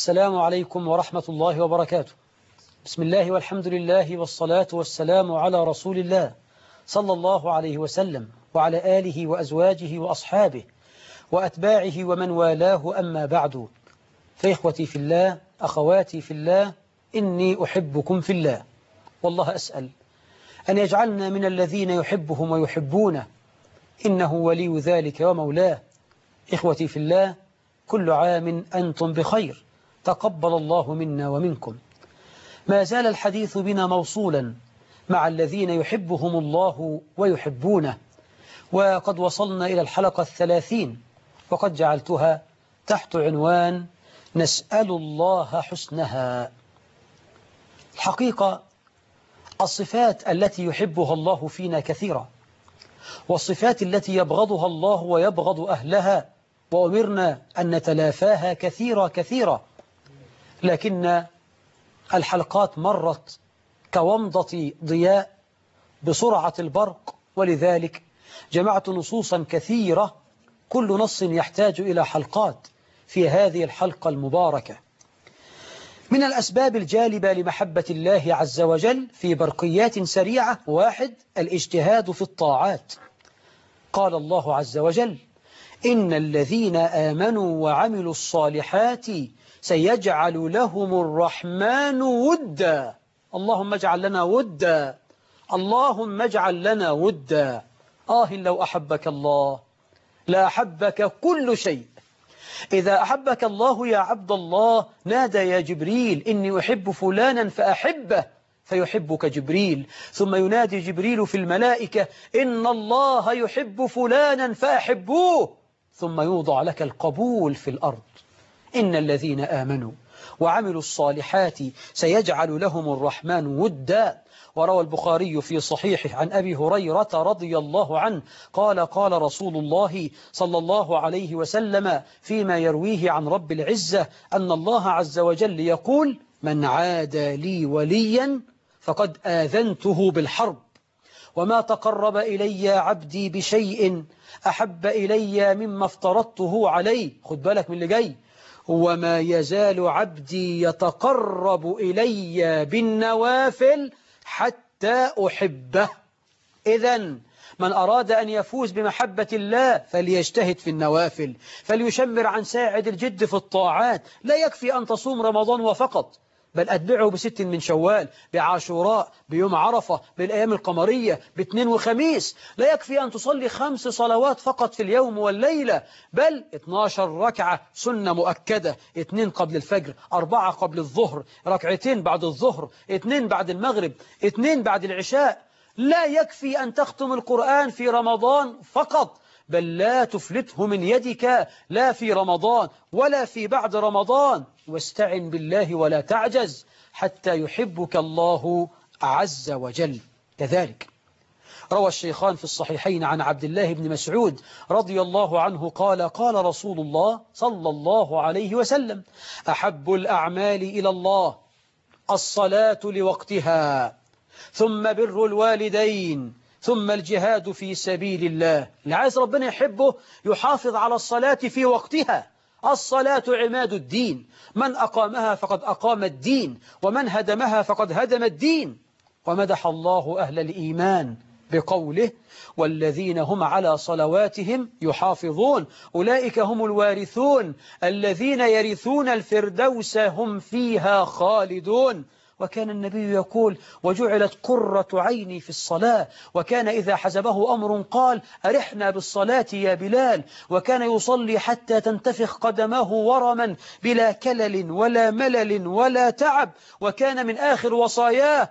السلام عليكم ورحمة الله وبركاته. بسم الله والحمد لله والصلاة والسلام على رسول الله صلى الله عليه وسلم وعلى آله وأزواجه وأصحابه وأتباعه ومن والاه، أما بعد، فإخوتي في الله، أخواتي في الله، إني أحبكم في الله، والله أسأل أن يجعلنا من الذين يحبهم ويحبونه، إنه ولي ذلك ومولاه. إخوتي في الله، كل عام أنتم بخير، تقبل الله منا ومنكم. ما زال الحديث بنا موصولا مع الذين يحبهم الله ويحبونه، وقد وصلنا إلى الحلقة 30، وقد جعلتها تحت عنوان نسأل الله حسنها. الحقيقة الصفات التي يحبها الله فينا كثيرة، والصفات التي يبغضها الله ويبغض أهلها وأمرنا أن نتلافاها كثيرة، لكن الحلقات مرت كومضة ضياء بسرعة البرق، ولذلك جمعت نصوصا كثيرة، كل نص يحتاج إلى حلقات في هذه الحلقة المباركة. من الأسباب الجالبة لمحبة الله عز وجل في برقيات سريعة: 1. الاجتهاد في الطاعات. قال الله عز وجل: إن الذين آمنوا وعملوا الصالحات سيجعل لهم الرحمن ودا. اللهم اجعل لنا ودا، اللهم اجعل لنا ودا. لو أحبك الله لا أحبك كل شيء. إذا أحبك الله يا عبد الله نادى يا جبريل: إني أحب فلانا فأحبه، فيحبك جبريل، ثم ينادي جبريل في الملائكة: إن الله يحب فلانا فأحبوه، ثم يوضع لك القبول في الأرض. إن الذين آمنوا وعملوا الصالحات سيجعل لهم الرحمن ودا. وروى البخاري في صحيحه عن أبي هريرة رضي الله عنه قال: قال رسول الله صلى الله عليه وسلم فيما يرويه عن رب العزة أن الله عز وجل يقول: من عادى لي وليا فقد آذنته بالحرب، وما تقرب إلي عبدي بشيء أحب إلي مما افترضته عليه. خد بالك من اللي جاي: وما يزال عبدي يتقرب إلي بالنوافل حتى أحبه. إذن من أراد أن يفوز بمحبة الله فليجتهد في النوافل، فليشمر عن ساعد الجد في الطاعات. لا يكفي أن تصوم رمضان وفقط، بل أتبعه ب6 من شوال، بعاشوراء، بيوم عرفة، بالأيام القمرية، باثنين وخميس. لا يكفي أن تصلي 5 صلوات فقط في اليوم والليلة، بل 12 ركعة سنة مؤكدة: 2 قبل الفجر، 4 قبل الظهر، 2 بعد الظهر، 2 بعد المغرب، 2 بعد العشاء. لا يكفي أن تختم القرآن في رمضان فقط، بل لا تفلته من يدك لا في رمضان ولا في بعد رمضان. واستعن بالله ولا تعجز حتى يحبك الله عز وجل. كذلك روى الشيخان في الصحيحين عن عبد الله بن مسعود رضي الله عنه قال: قال رسول الله صلى الله عليه وسلم: أحب الأعمال إلى الله الصلاة لوقتها، ثم بر الوالدين، ثم الجهاد في سبيل الله. اللي عايز ربنا يحبه يحافظ على الصلاة في وقتها. الصلاة عماد الدين، من أقامها فقد أقام الدين، ومن هدمها فقد هدم الدين. ومدح الله أهل الإيمان بقوله: والذين هم على صلواتهم يحافظون أولئك هم الوارثون الذين يرثون الفردوس هم فيها خالدون. وكان النبي يقول: وجعلت قرة عيني في الصلاة. وكان إذا حزبه أمر قال: أرحنا بالصلاة يا بلال. وكان يصلي حتى تنتفخ قدمه ورما بلا كلل ولا ملل ولا تعب. وكان من آخر وصاياه: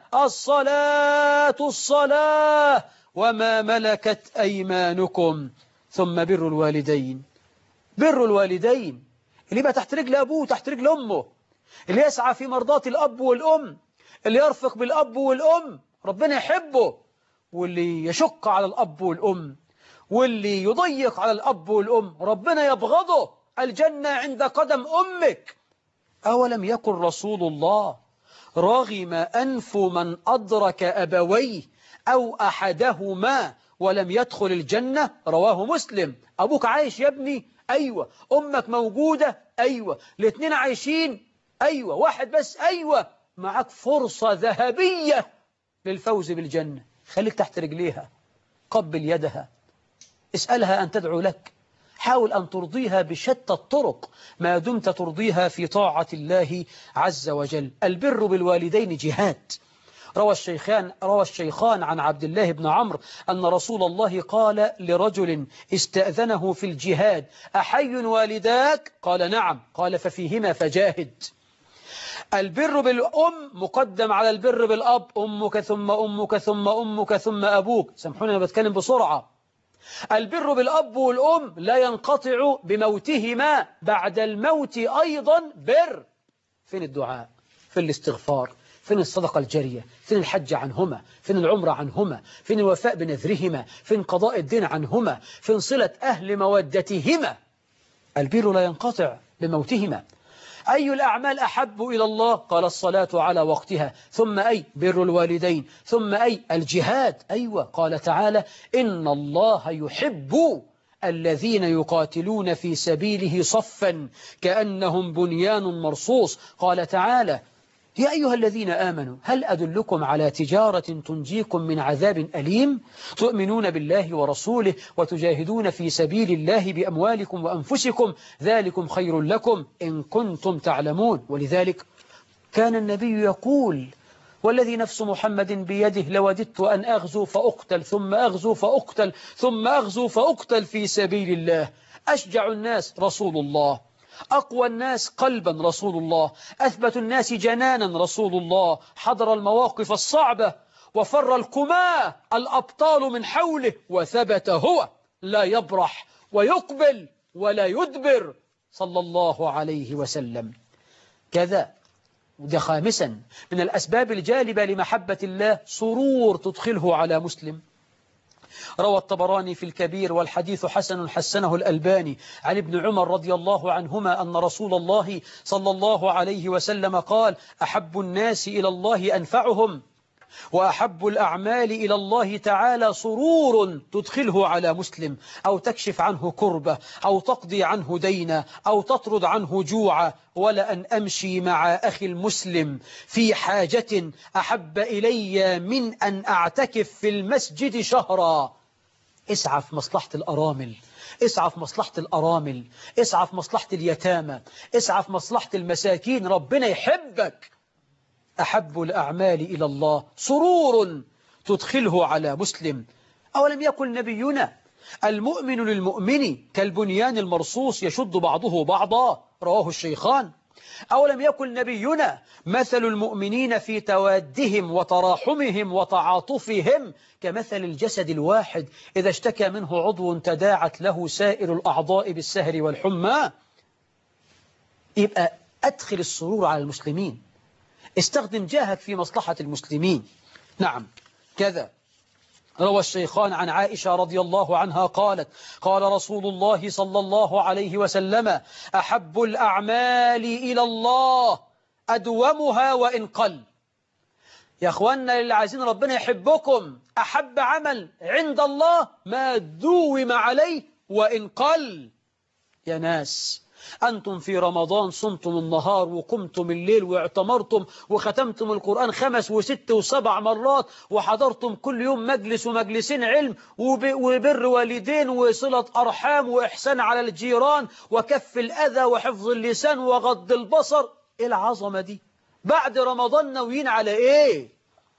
الصلاة الصلاة وما ملكت أيمانكم. ثم بر الوالدين. بر الوالدين اللي يبقى تحت رجل أبوه تحت رجل أمه، اللي يسعى في مرضاة الأب والأم، اللي يرفق بالأب والأم ربنا يحبه، واللي يشق على الأب والأم واللي يضيق على الأب والأم ربنا يبغضه. الجنة عند قدم أمك. أولم يكن رسول الله رغم أنف من أدرك أبويه أو أحدهما ولم يدخل الجنة؟ رواه مسلم. أبوك عايش يا ابني؟ أيوة. أمك موجودة؟ أيوة. الاثنين عايشين؟ أيوة، واحد بس، أيوة، معك فرصة ذهبية للفوز بالجنة. خليك تحت رجليها، قبل يدها، اسألها أن تدعو لك، حاول أن ترضيها بشتى الطرق ما دمت ترضيها في طاعة الله عز وجل. البر بالوالدين جهاد. روى الشيخان عن عبد الله بن عمرو أن رسول الله قال لرجل استأذنه في الجهاد: أحي والداك؟ قال نعم. قال ففيهما فجاهد. البر بالأم مقدم على البر بالأب، أمك ثم أمك ثم أمك ثم أبوك. سامحوني أنا بتكلم بسرعة. البر بالأب والأم لا ينقطع بموتهما، بعد الموت أيضا بر. فين الدعاء؟ فين الاستغفار؟ فين الصدقة الجارية؟ فين الحج عنهما؟ فين العمرة عنهما؟ فين الوفاء بنذرهما؟ فين قضاء الدين عنهما؟ فين صلة أهل مودتهما؟ البر لا ينقطع بموتهما. أي الأعمال أحب إلى الله؟ قال الصلاة على وقتها، ثم أي بر الوالدين، ثم أي الجهاد. أيوة، قال تعالى: إن الله يحب الذين يقاتلون في سبيله صفا كأنهم بنيان مرصوص. قال تعالى: يا أيها الذين آمنوا هل أدلكم على تجارة تنجيكم من عذاب أليم؟ تؤمنون بالله ورسوله وتجاهدون في سبيل الله بأموالكم وأنفسكم، ذلكم خير لكم إن كنتم تعلمون. ولذلك كان النبي يقول: والذي نفس محمد بيده لوددت أن أغزو فأقتل ثم أغزو فأقتل ثم أغزو فأقتل في سبيل الله. أشجع الناس رسول الله، أقوى الناس قلبا رسول الله، أثبت الناس جنانا رسول الله، حضر المواقف الصعبة وفر الكماة الأبطال من حوله، وثبت هو لا يبرح ويقبل ولا يدبر صلى الله عليه وسلم. كذا وده خامسا من الأسباب الجالبة لمحبة الله: سرور تدخله على مسلم. روى الطبراني في الكبير والحديث حسن حسنه الألباني عن ابن عمر رضي الله عنهما أن رسول الله صلى الله عليه وسلم قال: أحب الناس إلى الله أنفعهم، وأحب الأعمال إلى الله تعالى سرور تدخله على مسلم، أو تكشف عنه كربة، أو تقضي عنه دينا، أو تطرد عنه جوعا. ولأن أمشي مع أخي المسلم في حاجة أحب إلي من أن أعتكف في المسجد شهرا. اسعى في مصلحة الأرامل، اسعى في مصلحة الأرامل، اسعى في مصلحة اليتامى، اسعى في مصلحة المساكين، ربنا يحبك. أحب الأعمال إلى الله سرور تدخله على مسلم. أولم يكن نبينا: المؤمن للمؤمن كالبنيان المرصوص يشد بعضه بعضا؟ رواه الشيخان. أولم يكن نبينا: مثل المؤمنين في توادهم وتراحمهم وتعاطفهم كمثل الجسد الواحد إذا اشتكى منه عضو تداعت له سائر الأعضاء بالسهر والحمى. يبقى أدخل السرور على المسلمين، استخدم جاهك في مصلحة المسلمين. نعم. كذا روى الشيخان عن عائشة رضي الله عنها قالت: قال رسول الله صلى الله عليه وسلم: أحب الأعمال إلى الله أدومها وإن قل. يا أخوانا اللي عايزين ربنا يحبكم، أحب عمل عند الله ما دوم عليه وإن قل. يا ناس، أنتم في رمضان صمتم النهار وقمتم الليل واعتمرتم وختمتم القرآن 5 و6 و7 مرات، وحضرتم كل يوم مجلس ومجلسين علم وبر والدين وصلة أرحام وإحسان على الجيران وكف الأذى وحفظ اللسان وغض البصر. إيه العظمة دي؟ بعد رمضان ناويين على إيه؟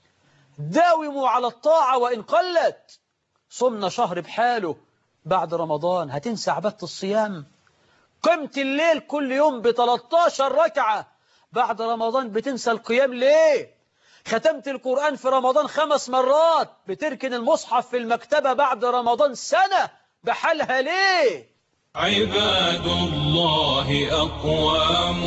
داوموا على الطاعة وإن قلت. صمنا شهر بحاله، بعد رمضان هتنسى عبادة الصيام؟ قمت الليل كل يوم ب13 ركعة، بعد رمضان بتنسى القيام ليه؟ ختمت القرآن في رمضان 5 مرات، بتركن المصحف في المكتبة بعد رمضان سنة بحالها ليه؟ عباد الله أقوام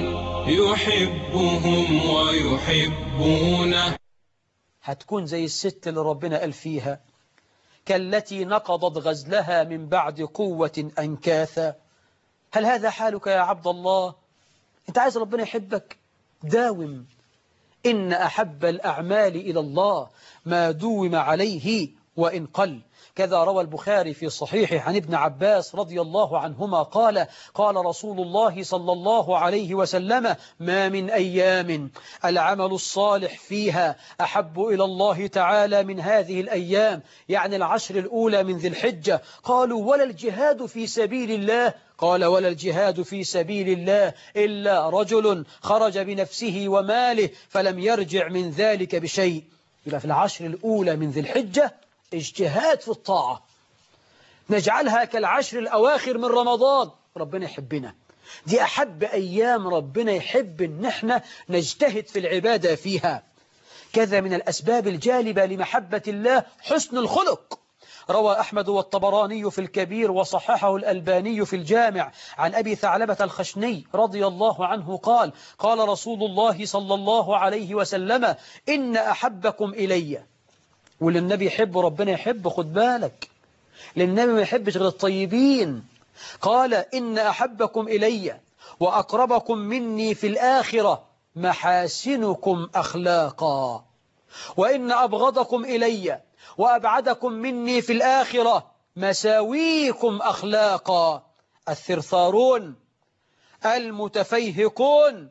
يحبهم ويحبونه. هتكون زي الست اللي ربنا قال فيها: كالتي نقضت غزلها من بعد قوة أنكاثا. هل هذا حالك يا عبد الله؟ أنت عايز ربنا يحبك؟ داوم. إن أحب الأعمال إلى الله ما دوم عليه وإن قل. كذا روى البخاري في صحيحه عن ابن عباس رضي الله عنهما قال قال رسول الله صلى الله عليه وسلم ما من أيام العمل الصالح فيها أحب إلى الله تعالى من هذه الأيام، يعني العشر الأولى من ذي الحجة. قالوا ولا الجهاد في سبيل الله؟ قال ولا الجهاد في سبيل الله إلا رجل خرج بنفسه وماله فلم يرجع من ذلك بشيء. يبقى في العشر الأولى من ذي الحجة اجتهاد في الطاعة، نجعلها كالعشر الأواخر من رمضان. ربنا يحبنا، دي أحب أيام ربنا يحب إن احنا نجتهد في العبادة فيها. كذا من الأسباب الجالبة لمحبة الله حسن الخلق. روى أحمد والطبراني في الكبير وصححه الألباني في الجامع عن أبي ثعلبة الخشني رضي الله عنه قال قال رسول الله صلى الله عليه وسلم إن أحبكم إلي. وللنبي يحب ربنا يحب، خد بالك، للنبي ما يحبش غير الطيبين. قال إن أحبكم إلي وأقربكم مني في الآخرة محاسنكم أخلاقا، وإن أبغضكم إلي وأبعدكم مني في الآخرة مساويكم أخلاقا، الثرثارون المتفيهقون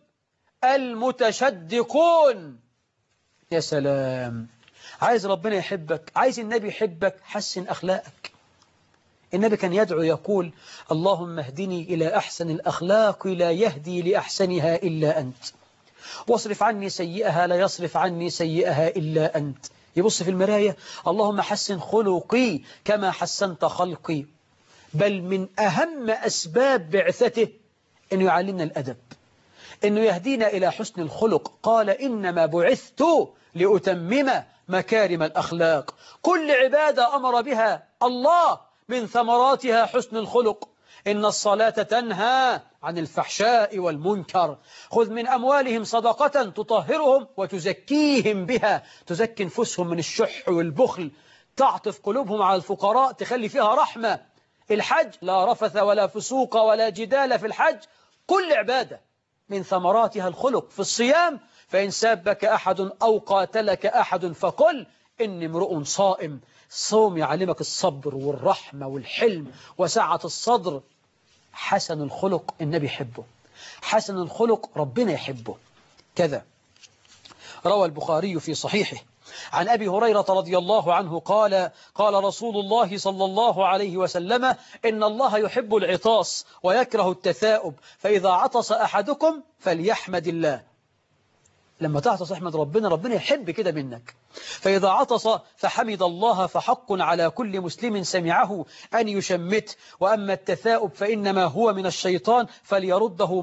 المتشدقون. يا سلام، عايز ربنا يحبك، عايز النبي يحبك، حسن أخلاقك. النبي كان يدعو يقول اللهم اهدني إلى أحسن الأخلاق لا يهدي لأحسنها إلا أنت، واصرف عني سيئها لا يصرف عني سيئها إلا أنت. يبص في المراية اللهم حسن خلقي كما حسنت خلقي. بل من أهم أسباب بعثته أنه يعلمنا الأدب، أنه يهدينا إلى حسن الخلق. قال إنما بعثت لأتمم مكارم الأخلاق. كل عبادة أمر بها الله من ثمراتها حسن الخلق. إن الصلاة تنهى عن الفحشاء والمنكر. خذ من أموالهم صدقة تطهرهم وتزكيهم بها، تزكي نفوسهم من الشح والبخل، تعطف قلوبهم على الفقراء، تخلي فيها رحمة. الحج لا رفث ولا فسوق ولا جدال في الحج. كل عبادة من ثمراتها الخلق. في الصيام فإن سابك أحد أو قاتلك أحد فقل إني امرؤ صائم. الصوم يعلمك الصبر والرحمة والحلم وسعة الصدر. حسن الخلق النبي يحبه، حسن الخلق ربنا يحبه. كذا روى البخاري في صحيحه عن أبي هريرة رضي الله عنه قال قال رسول الله صلى الله عليه وسلم إن الله يحب العطاس ويكره التثاؤب، فإذا عطس أحدكم فليحمد الله. لما تعطس احمد ربنا، ربنا يحب كده منك. فإذا عطس فحمد الله فحق على كل مسلم سمعه أن يشمت. وأما التثاؤب فإنما هو من الشيطان فليرده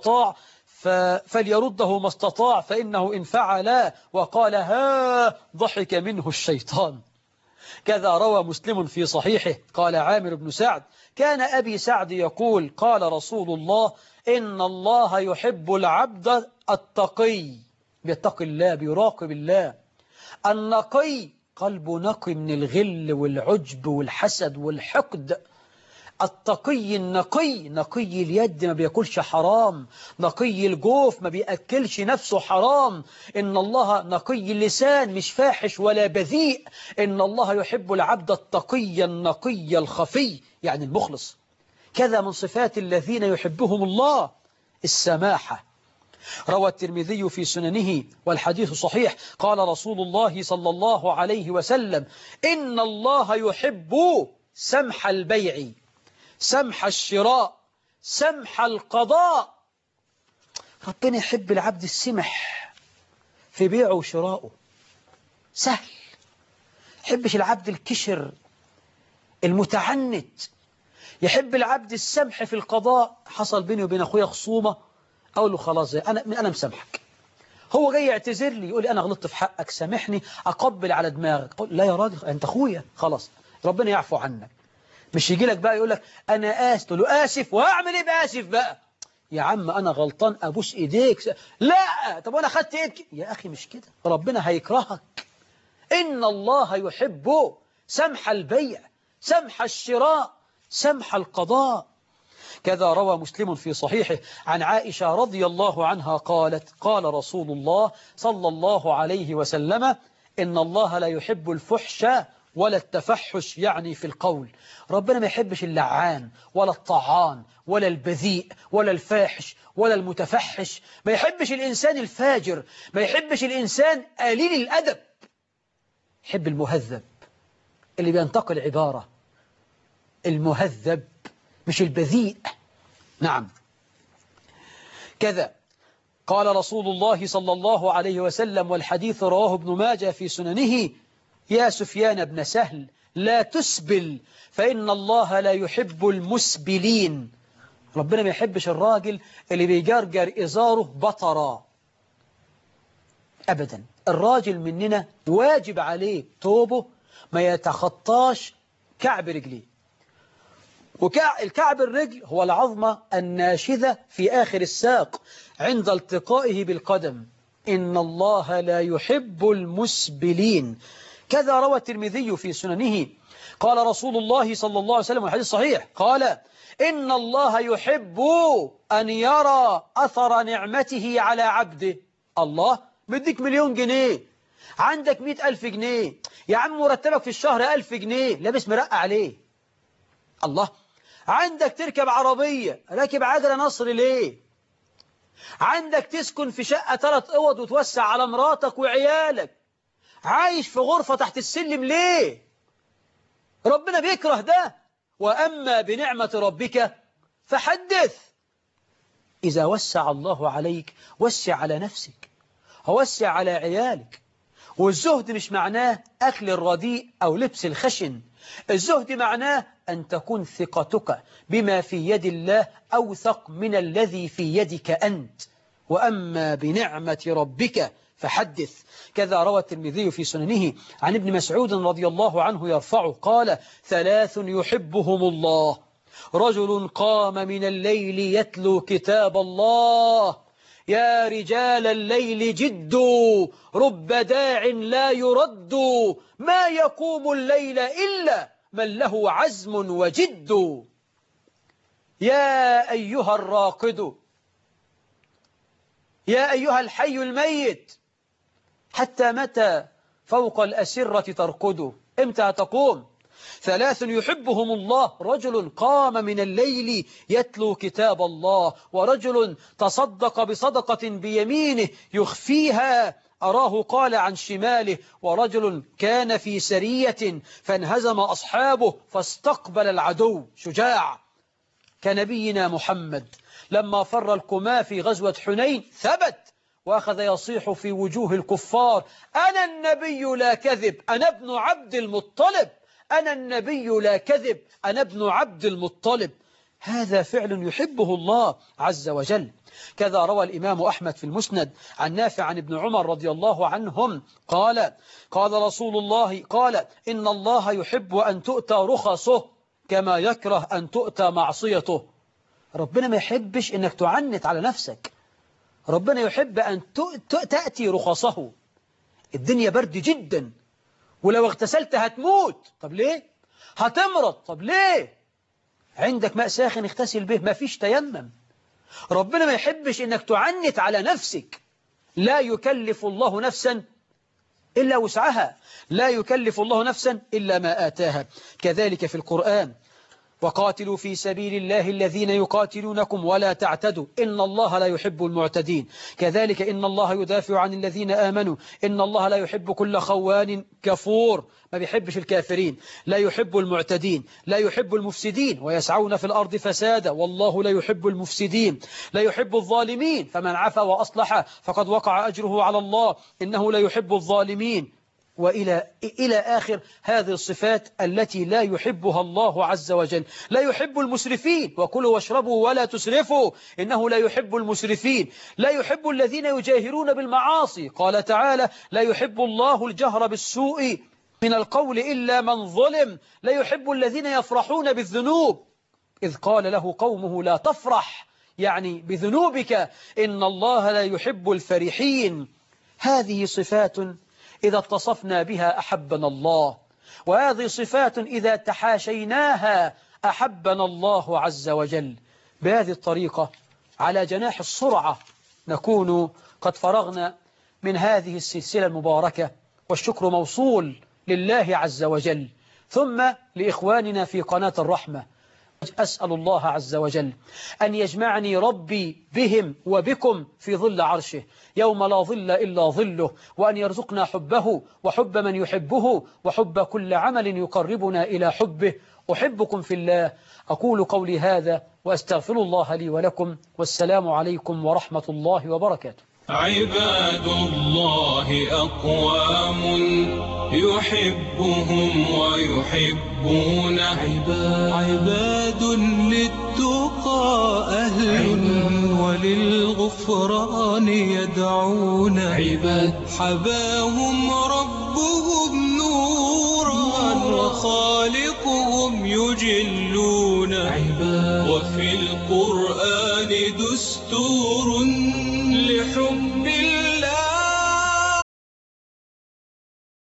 ما استطاع فإنه إن فعل وقال ها ضحك منه الشيطان. كذا روى مسلم في صحيحه قال عامر بن سعد كان أبي سعد يقول قال رسول الله إن الله يحب العبد التقي، بيتقي الله، بيراقب الله. النقي قلبه نقي من الغل والعجب والحسد والحقد. التقي النقي، نقي اليد ما بيأكلش حرام، نقي الجوف ما بيأكلش نفسه حرام. إن الله نقي اللسان مش فاحش ولا بذيء. إن الله يحب العبد التقي النقي الخفي، يعني المخلص. كذا من صفات الذين يحبهم الله السماحة. روى الترمذي في سننه والحديث صحيح قال رسول الله صلى الله عليه وسلم إن الله يحب سمح البيع، سمح الشراء، سمح القضاء. ربنا يحب العبد السمح في بيعه وشراءه، سهل. يحبش العبد الكشر المتعنت. يحب العبد السمح في القضاء. حصل بيني وبين أخويا خصومة، أقول له خلاص أنا مسامحك. هو جاي يعتذر لي يقول لي أنا غلطت في حقك سامحني، أقبل على دماغك. أقول لا يا راجل أنت أخويا، خلاص ربنا يعفو عنك. مش يجي لك بقى يقول لك أنا آسف، تقول له آسف وهعمل إيه بآسف بقى؟ يا عم أنا غلطان أبوس إيديك. لا، طب أنا خدت إيدك يا أخي، مش كده، ربنا هيكرهك. إن الله يحب سمح البيع، سمح الشراء، سمح القضاء. كذا روى مسلم في صحيحه عن عائشة رضي الله عنها قالت قال رسول الله صلى الله عليه وسلم إن الله لا يحب الفحش ولا التفحش يعني في القول. ربنا ما يحبش اللعان ولا الطعان ولا البذيء ولا الفاحش ولا المتفحش، ما يحبش الإنسان الفاجر، ما يحبش الإنسان قليل الأدب، يحب المهذب اللي بينتقل عبارة، المهذب مش البذيء. نعم. كذا قال رسول الله صلى الله عليه وسلم، والحديث رواه ابن ماجه في سننه: يا سفيان بن سهل لا تسبل فإن الله لا يحب المسبلين. ربنا ما يحبش الراجل اللي بيجرجر إزاره بطرا أبدا. الراجل مننا واجب عليه توبه ما يتخطاش كعب رجليه، والكعب الرجل هو العظمة الناشذة في آخر الساق عند التقائه بالقدم. إن الله لا يحب المسبلين. كذا روى الترمذي في سننه قال رسول الله صلى الله عليه وسلم والحديث صحيح، قال: إن الله يحب أن يرى أثر نعمته على عبده. الله مديك 1,000,000 جنيه، عندك 100,000 جنيه، يا عم مرتبك في الشهر 1000 جنيه، لابس مرقع عليه. الله، عندك تركب عربية، راكب عجلة نصر ليه؟ عندك تسكن في شقة 3 أوض وتوسع على مراتك وعيالك، عايش في غرفة تحت السلم ليه؟ ربنا بيكره ده. وأما بنعمة ربك فحدث. إذا وسع الله عليك وسع على نفسك، ووسع على عيالك. والزهد مش معناه أكل الرديء أو لبس الخشن، الزهد معناه أن تكون ثقتك بما في يد الله أوثق من الذي في يدك أنت. وأما بنعمة ربك فحدث. كذا روى الترمذي في سننه عن ابن مسعود رضي الله عنه يرفعه قال: 3 يحبهم الله: رجل قام من الليل يتلو كتاب الله. يا رجال الليل جدوا، رب داع لا يرد، ما يقوم الليل إلا من له عزم وجد. يا أيها الراقد، يا أيها الحي الميت، حتى متى فوق الأسرة ترقد؟ إمتى تقوم؟ 3 يحبهم الله: رجل قام من الليل يتلو كتاب الله، ورجل تصدق بصدقة بيمينه يخفيها أراه قال عن شماله، ورجل كان في سرية فانهزم أصحابه فاستقبل العدو. شجاع كنبينا محمد لما فر الكما في غزوة حنين ثبت وأخذ يصيح في وجوه الكفار: أنا النبي لا كذب، أنا ابن عبد المطلب، أنا النبي لا كذب، أنا ابن عبد المطلب. هذا فعل يحبه الله عز وجل. كذا روى الإمام أحمد في المسند عن نافع عن ابن عمر رضي الله عنهم قال: قال رسول الله إن الله يحب أن تؤتى رخصه كما يكره أن تؤتى معصيته. ربنا ما يحبش أنك تعنت على نفسك، ربنا يحب أن تأتي رخصه. الدنيا برد جدا، ولو اغتسلت هتموت، طب ليه؟ هتمرض، طب ليه؟ عندك ماء ساخن اغتسل به، ما فيش تيمم. ربنا ما يحبش انك تعنت على نفسك. لا يكلف الله نفسا إلا وسعها، لا يكلف الله نفسا إلا ما آتاها. كذلك في القرآن: وقاتلوا في سبيل الله الذين يقاتلونكم ولا تعتدوا إن الله لا يحب المعتدين. كذلك إن الله يدافع عن الذين آمنوا إن الله لا يحب كل خوان كفور، ما بيحبش الكافرين، لا يحب المعتدين، لا يحب المفسدين ويسعون في الأرض فسادا والله لا يحب المفسدين، لا يحب الظالمين فمن عفا وأصلح فقد وقع أجره على الله إنه لا يحب الظالمين. وإلى آخر هذه الصفات التي لا يحبها الله عز وجل. لا يحب المسرفين: وكلوا واشربوا ولا تسرفوا إنه لا يحب المسرفين. لا يحب الذين يجاهرون بالمعاصي، قال تعالى: لا يحب الله الجهر بالسوء من القول إلا من ظلم. لا يحب الذين يفرحون بالذنوب، إذ قال له قومه لا تفرح، يعني بذنوبك، إن الله لا يحب الفرحين. هذه صفات إذا اتصفنا بها أحبنا الله، وهذه صفات إذا تحاشيناها أحبنا الله عز وجل. بهذه الطريقة على جناح السرعة نكون قد فرغنا من هذه السلسلة المباركة، والشكر موصول لله عز وجل، ثم لإخواننا في قناة الرحمة. أسأل الله عز وجل أن يجمعني ربي بهم وبكم في ظل عرشه يوم لا ظل إلا ظله، وأن يرزقنا حبه وحب من يحبه وحب كل عمل يقربنا إلى حبه. أحبكم في الله. أقول قولي هذا وأستغفر الله لي ولكم، والسلام عليكم ورحمة الله وبركاته. عباد الله أقوام يحبهم ويحبونه، عباد للتقى أهل وللغفران يدعون، حباهم ربهم نورا وخالقهم يجلون، وفي القرآن دستور